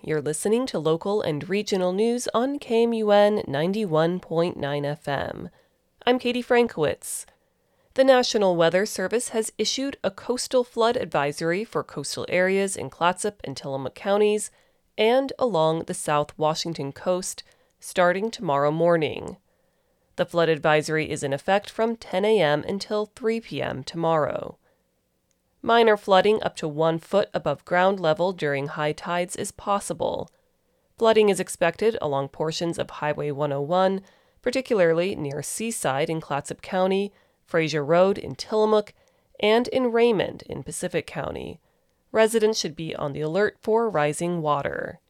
You're listening to local and regional news on KMUN 91.9 FM. I'm Katie Frankowitz. The National Weather Service has issued a coastal flood advisory for coastal areas in Clatsop and Tillamook counties and along the South Washington coast starting tomorrow morning. The flood advisory is in effect from 10 a.m. until 3 p.m. tomorrow. Minor flooding up to 1 foot above ground level during high tides is possible. Flooding is expected along portions of Highway 101, particularly near Seaside in Clatsop County, Fraser Road in Tillamook, and in Raymond in Pacific County. Residents should be on the alert for rising water.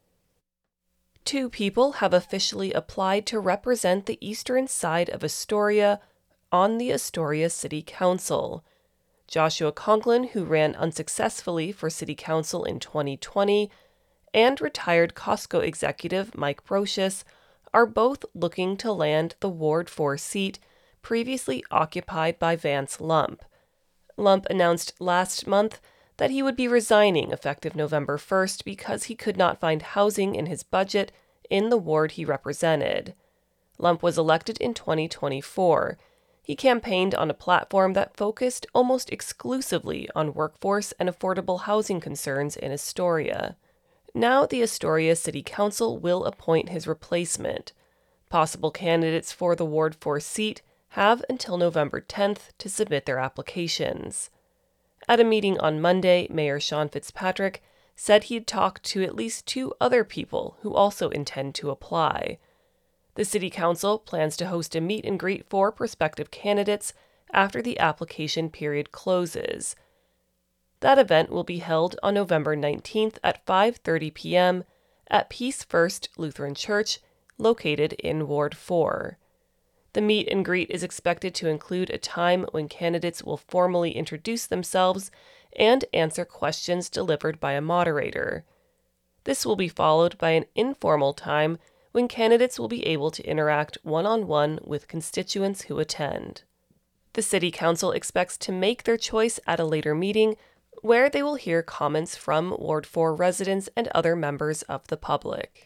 2 people have officially applied to represent the eastern side of Astoria on the Astoria City Council. Joshua Conklin, who ran unsuccessfully for City Council in 2020, and retired Costco executive Mike Brocious are both looking to land the Ward 4 seat previously occupied by Vance Lump. Lump announced last month that he would be resigning effective November 1st because he could not find housing in his budget in the ward he represented. Lump was elected in 2024. He campaigned on a platform that focused almost exclusively on workforce and affordable housing concerns in Astoria. Now the Astoria City Council will appoint his replacement. Possible candidates for the Ward 4 seat have until November 10th to submit their applications. At a meeting on Monday, Mayor Sean Fitzpatrick said he'd talked to at least 2 other people who also intend to apply. The City Council plans to host a meet and greet for prospective candidates after the application period closes. That event will be held on November 19th at 5:30 p.m. at Peace First Lutheran Church, located in Ward 4. The meet and greet is expected to include a time when candidates will formally introduce themselves and answer questions delivered by a moderator. This will be followed by an informal time when candidates will be able to interact one-on-one with constituents who attend. The City Council expects to make their choice at a later meeting where they will hear comments from Ward 4 residents and other members of the public.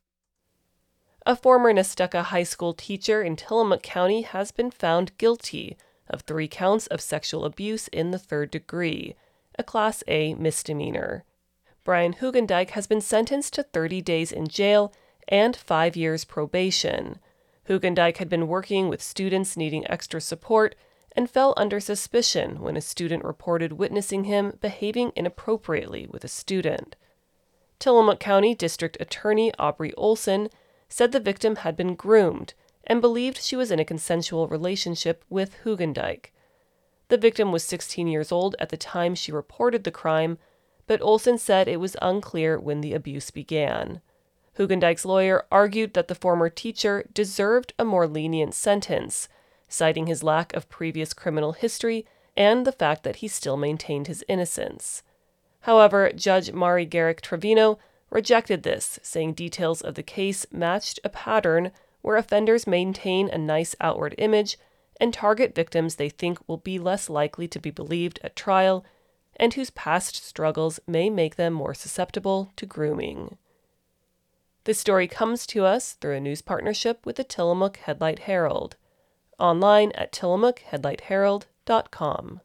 A former Nestucca High School teacher in Tillamook County has been found guilty of 3 counts of sexual abuse in the 3rd degree, a Class A misdemeanor. Brian Hugendijk has been sentenced to 30 days in jail and 5 years probation. Hugendijk had been working with students needing extra support and fell under suspicion when a student reported witnessing him behaving inappropriately with a student. Tillamook County District Attorney Aubrey Olson said the victim had been groomed and believed she was in a consensual relationship with Hugendijk. The victim was 16 years old at the time she reported the crime, but Olson said it was unclear when the abuse began. Hugendijk's lawyer argued that the former teacher deserved a more lenient sentence, citing his lack of previous criminal history and the fact that he still maintained his innocence. However, Judge Mari Garrick Trevino rejected this, saying details of the case matched a pattern where offenders maintain a nice outward image and target victims they think will be less likely to be believed at trial and whose past struggles may make them more susceptible to grooming. This story comes to us through a news partnership with the Tillamook Headlight Herald. Online at tillamookheadlightherald.com.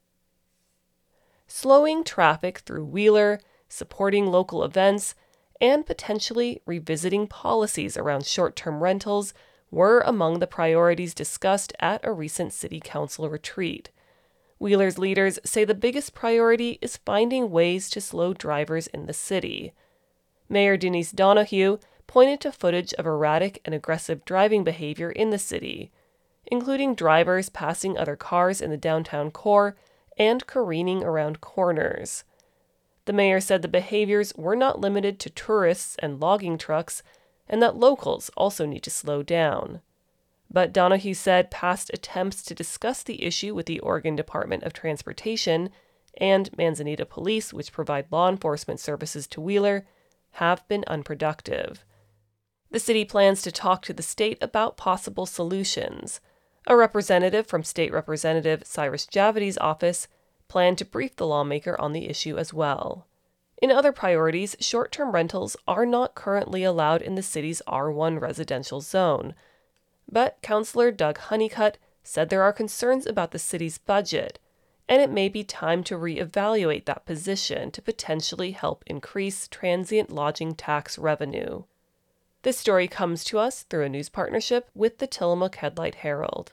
Slowing traffic through Wheeler, supporting local events, and potentially revisiting policies around short-term rentals were among the priorities discussed at a recent City Council retreat. Wheeler's leaders say the biggest priority is finding ways to slow drivers in the city. Mayor Denise Donahue pointed to footage of erratic and aggressive driving behavior in the city, including drivers passing other cars in the downtown core and careening around corners. The mayor said the behaviors were not limited to tourists and logging trucks, and that locals also need to slow down. But Donahue said past attempts to discuss the issue with the Oregon Department of Transportation and Manzanita Police, which provide law enforcement services to Wheeler, have been unproductive. The city plans to talk to the state about possible solutions. A representative from State Representative Cyrus Javity's office planned to brief the lawmaker on the issue as well. In other priorities, short-term rentals are not currently allowed in the city's R1 residential zone. But Councillor Doug Honeycutt said there are concerns about the city's budget, and it may be time to reevaluate that position to potentially help increase transient lodging tax revenue. This story comes to us through a news partnership with the Tillamook Headlight Herald.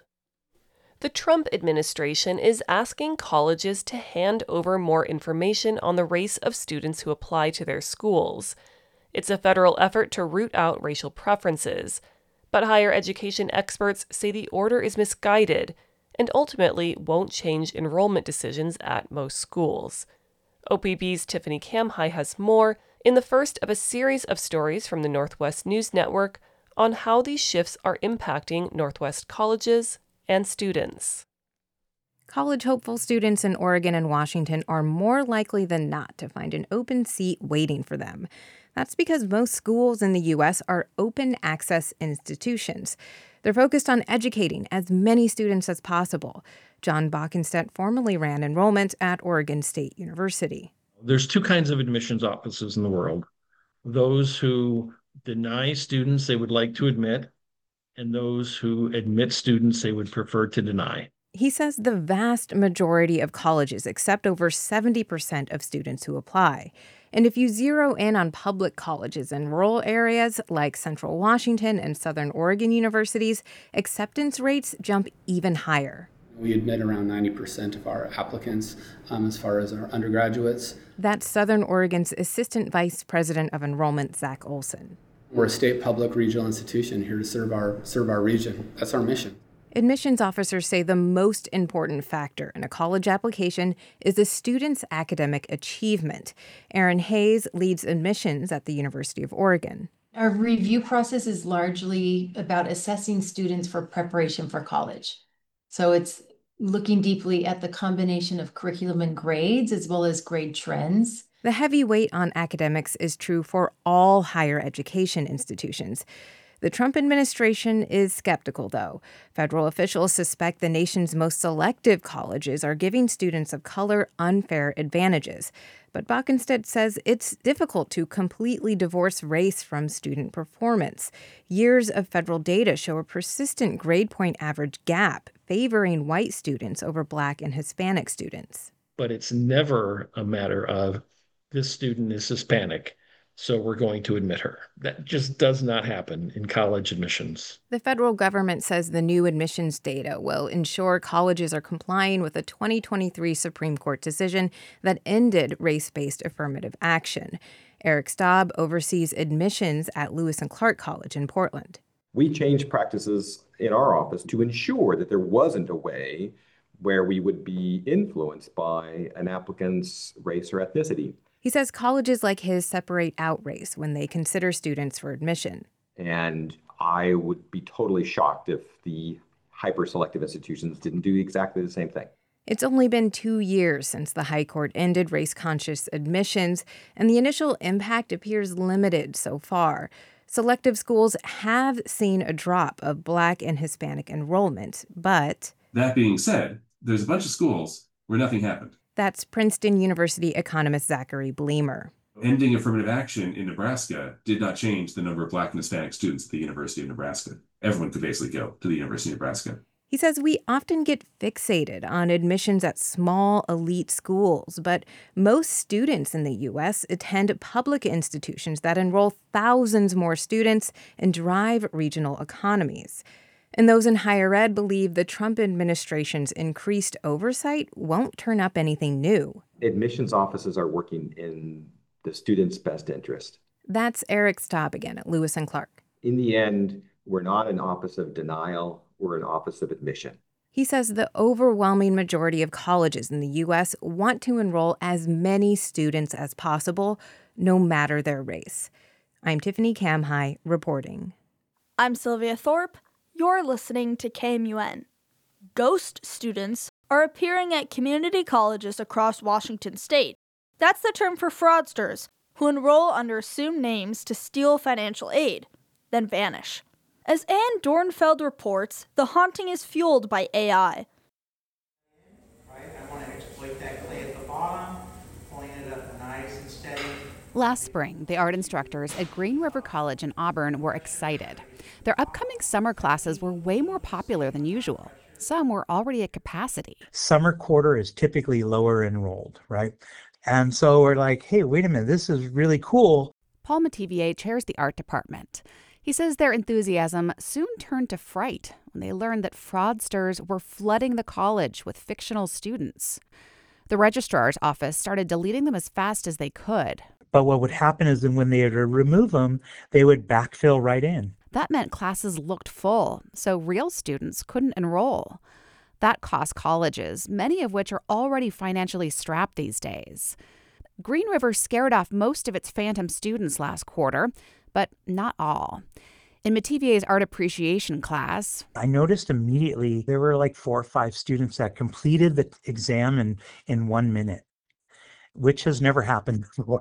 The Trump administration is asking colleges to hand over more information on the race of students who apply to their schools. It's a federal effort to root out racial preferences, but higher education experts say the order is misguided and ultimately won't change enrollment decisions at most schools. OPB's Tiffany Kamhai has more in the first of a series of stories from the Northwest News Network on how these shifts are impacting Northwest colleges and students. College hopeful students in Oregon and Washington are more likely than not to find an open seat waiting for them. That's because most schools in the U.S. are open access institutions. They're focused on educating as many students as possible. John Bockenstedt formerly ran enrollment at Oregon State University. There's two kinds of admissions offices in the world. Those who deny students they would like to admit, and those who admit students they would prefer to deny. He says the vast majority of colleges accept over 70% of students who apply. And if you zero in on public colleges in rural areas like Central Washington and Southern Oregon universities, acceptance rates jump even higher. We admit around 90% of our applicants as far as our undergraduates. That's Southern Oregon's Assistant Vice President of Enrollment, Zach Olson. We're a state public regional institution here to serve our region. That's our mission. Admissions officers say the most important factor in a college application is a student's academic achievement. Erin Hayes leads admissions at the University of Oregon. Our review process is largely about assessing students for preparation for college. So it's looking deeply at the combination of curriculum and grades as well as grade trends. The heavy weight on academics is true for all higher education institutions. The Trump administration is skeptical, though. Federal officials suspect the nation's most selective colleges are giving students of color unfair advantages. But Bockenstedt says it's difficult to completely divorce race from student performance. Years of federal data show a persistent grade point average gap favoring white students over Black and Hispanic students. But it's never a matter of this student is Hispanic, so we're going to admit her. That just does not happen in college admissions. The federal government says the new admissions data will ensure colleges are complying with a 2023 Supreme Court decision that ended race-based affirmative action. Eric Staub oversees admissions at Lewis and Clark College in Portland. We changed practices in our office to ensure that there wasn't a way where we would be influenced by an applicant's race or ethnicity. He says colleges like his separate out race when they consider students for admission. And I would be totally shocked if the hyper-selective institutions didn't do exactly the same thing. It's only been 2 years since the High Court ended race-conscious admissions, and the initial impact appears limited so far. Selective schools have seen a drop of Black and Hispanic enrollment, but... That being said, there's a bunch of schools where nothing happened. That's Princeton University economist Zachary Bleemer. Ending affirmative action in Nebraska did not change the number of Black and Hispanic students at the University of Nebraska. Everyone could basically go to the University of Nebraska. He says we often get fixated on admissions at small elite schools, but most students in the U.S. attend public institutions that enroll thousands more students and drive regional economies. And those in higher ed believe the Trump administration's increased oversight won't turn up anything new. Admissions offices are working in the student's best interest. That's Eric Staub again at Lewis and Clark. In the end, we're not an office of denial, we're an office of admission. He says the overwhelming majority of colleges in the U.S. want to enroll as many students as possible, no matter their race. I'm Tiffany Kamhai reporting. I'm Sylvia Thorpe. You're listening to KMUN. Ghost students are appearing at community colleges across Washington state. That's the term for fraudsters who enroll under assumed names to steal financial aid, then vanish. As Ann Dornfeld reports, the haunting is fueled by AI. Right, I want to exploit that clay at the bottom, pulling it up nice and steady. Last spring, the art instructors at Green River College in Auburn were excited. Their upcoming summer classes were way more popular than usual. Some were already at capacity. Summer quarter is typically lower enrolled, right? And so we're like, hey, wait a minute, this is really cool. Paul Mativier chairs the art department. He says their enthusiasm soon turned to fright when they learned that fraudsters were flooding the college with fictional students. The registrar's office started deleting them as fast as they could. But what would happen is that when they would remove them, they would backfill right in. That meant classes looked full, so real students couldn't enroll. That cost colleges, many of which are already financially strapped these days. Green River scared off most of its phantom students last quarter, but not all. In Mativier's art appreciation class, I noticed immediately there were like 4 or 5 students that completed the exam in 1 minute, which has never happened before.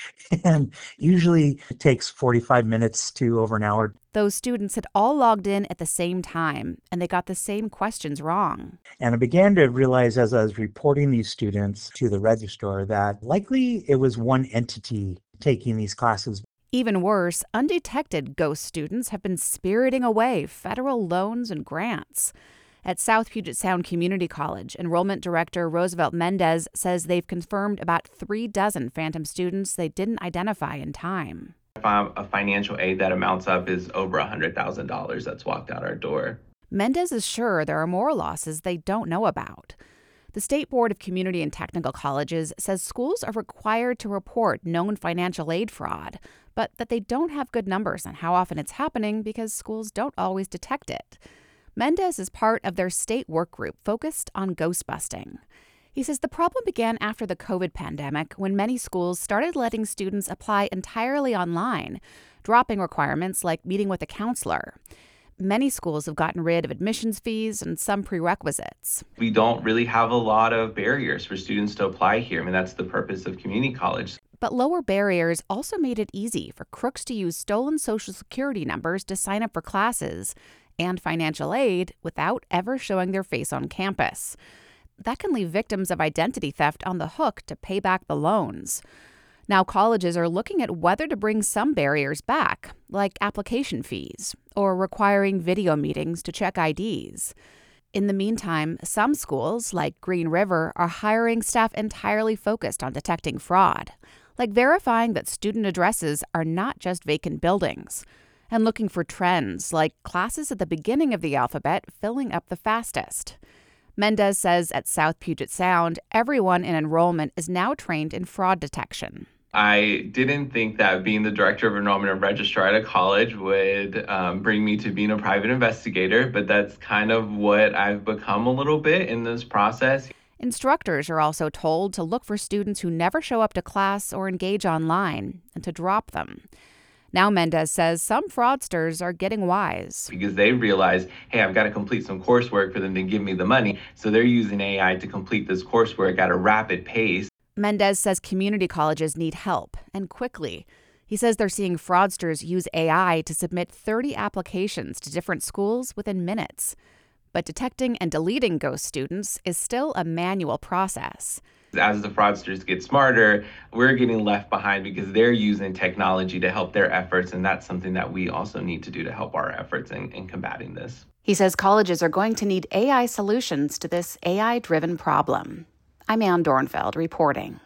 And usually it takes 45 minutes to over an hour. Those students had all logged in at the same time, and they got the same questions wrong. And I began to realize as I was reporting these students to the registrar that likely it was one entity taking these classes. Even worse, undetected ghost students have been spiriting away federal loans and grants. At South Puget Sound Community College, Enrollment Director Roosevelt Mendez says they've confirmed about 36 phantom students they didn't identify in time. A financial aid that amounts up is over $100,000 that's walked out our door. Mendez is sure there are more losses they don't know about. The State Board of Community and Technical Colleges says schools are required to report known financial aid fraud, but that they don't have good numbers on how often it's happening because schools don't always detect it. Mendez is part of their state work group focused on ghost busting. He says the problem began after the COVID pandemic when many schools started letting students apply entirely online, dropping requirements like meeting with a counselor. Many schools have gotten rid of admissions fees and some prerequisites. We don't really have a lot of barriers for students to apply here. I mean, that's the purpose of community college. But lower barriers also made it easy for crooks to use stolen Social Security numbers to sign up for classes and financial aid without ever showing their face on campus. That can leave victims of identity theft on the hook to pay back the loans. Now colleges are looking at whether to bring some barriers back, like application fees or requiring video meetings to check IDs. In the meantime, some schools, like Green River, are hiring staff entirely focused on detecting fraud, like verifying that student addresses are not just vacant buildings, and looking for trends like classes at the beginning of the alphabet filling up the fastest. Mendez says at South Puget Sound, everyone in enrollment is now trained in fraud detection. I didn't think that being the director of enrollment and registrar at a college would bring me to being a private investigator, but that's kind of what I've become a little bit in this process. Instructors are also told to look for students who never show up to class or engage online and to drop them. Now Mendez says some fraudsters are getting wise. Because they realize, hey, I've got to complete some coursework for them to give me the money. So they're using AI to complete this coursework at a rapid pace. Mendez says community colleges need help, and quickly. He says they're seeing fraudsters use AI to submit 30 applications to different schools within minutes. But detecting and deleting ghost students is still a manual process. As the fraudsters get smarter, we're getting left behind because they're using technology to help their efforts, and that's something that we also need to do to help our efforts in combating this. He says colleges are going to need AI solutions to this AI-driven problem. I'm Ann Dornfeld reporting.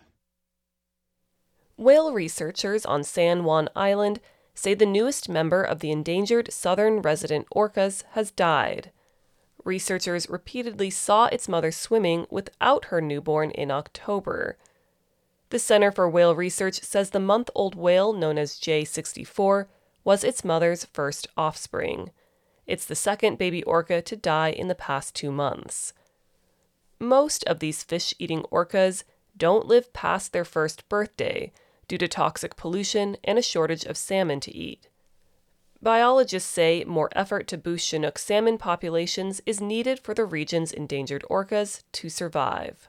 Whale researchers on San Juan Island say the newest member of the endangered southern resident orcas has died. Researchers repeatedly saw its mother swimming without her newborn in October. The Center for Whale Research says the month-old whale known as J64 was its mother's first offspring. It's the second baby orca to die in the past 2 months. Most of these fish-eating orcas don't live past their first birthday due to toxic pollution and a shortage of salmon to eat. Biologists say more effort to boost Chinook salmon populations is needed for the region's endangered orcas to survive.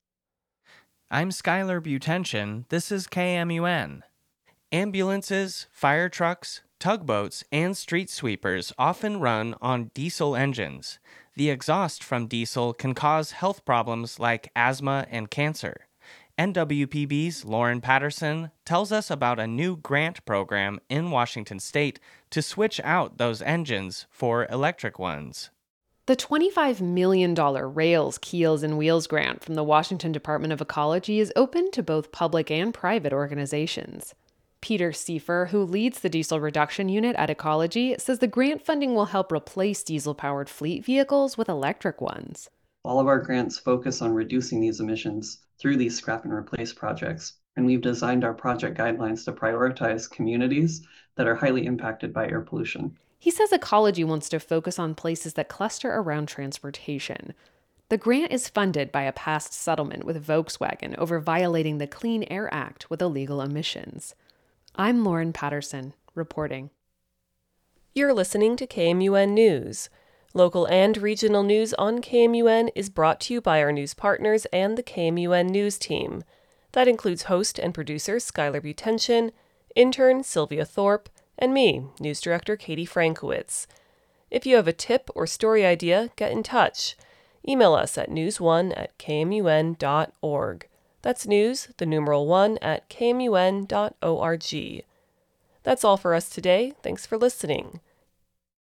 I'm Skylar Butension. This is KMUN. Ambulances, fire trucks, tugboats, and street sweepers often run on diesel engines. The exhaust from diesel can cause health problems like asthma and cancer. NWPB's Lauren Patterson tells us about a new grant program in Washington state to switch out those engines for electric ones. The $25 million Rails, Keels, and Wheels grant from the Washington Department of Ecology is open to both public and private organizations. Peter Seifer, who leads the diesel reduction unit at Ecology, says the grant funding will help replace diesel-powered fleet vehicles with electric ones. All of our grants focus on reducing these emissions through these scrap and replace projects, and we've designed our project guidelines to prioritize communities that are highly impacted by air pollution. He says Ecology wants to focus on places that cluster around transportation. The grant is funded by a past settlement with Volkswagen over violating the Clean Air Act with illegal emissions. I'm Lauren Patterson, reporting. You're listening to KMUN News. Local and regional news on KMUN is brought to you by our news partners and the KMUN News team. That includes host and producer Skylar Butension, intern Sylvia Thorpe, and me, News Director Katie Frankowitz. If you have a tip or story idea, get in touch. Email us at news1@kmun.org. That's news, the numeral 1 at kmun.org. That's all for us today. Thanks for listening.